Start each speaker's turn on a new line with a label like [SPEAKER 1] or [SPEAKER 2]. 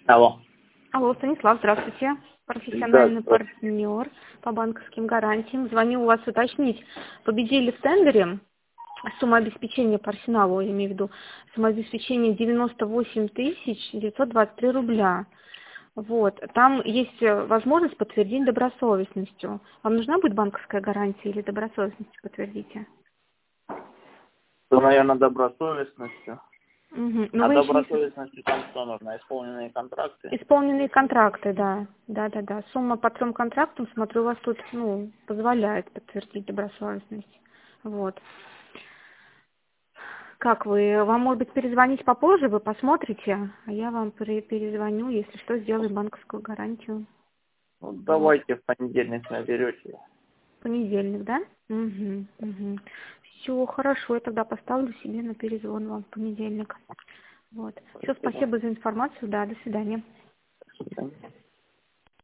[SPEAKER 1] Алло.
[SPEAKER 2] Алло, Станислав, здравствуйте. Профессиональный
[SPEAKER 1] Да,
[SPEAKER 2] партнер по банковским гарантиям. Звоню у вас уточнить. Победили в тендере. Сумма обеспечения по арсеналу, я имею в виду, сумма обеспечения 98 923 рубля. Вот. Там есть возможность подтвердить добросовестностью. Вам нужна будет банковская гарантия или добросовестностью подтвердите?
[SPEAKER 1] то, наверное, добросовестностью.
[SPEAKER 2] Угу. Но
[SPEAKER 1] А
[SPEAKER 2] вы еще не...
[SPEAKER 1] добросовестностью там что нужно? Исполненные контракты?
[SPEAKER 2] Исполненные контракты, да. Да. Сумма по 3 контрактам, смотрю, у вас тут, позволяет подтвердить добросовестность. Вот. Как вы? Вам, может быть, перезвонить попозже, вы посмотрите, а я вам перезвоню, если что, сделаю банковскую гарантию.
[SPEAKER 1] Ну,
[SPEAKER 2] Вот.
[SPEAKER 1] давайте в понедельник наберете.
[SPEAKER 2] Понедельник, да? Угу. Все, хорошо, я тогда поставлю себе на перезвон вам в понедельник. Вот. Все,
[SPEAKER 1] Спасибо.
[SPEAKER 2] спасибо за информацию, да, до свидания.
[SPEAKER 1] До свидания.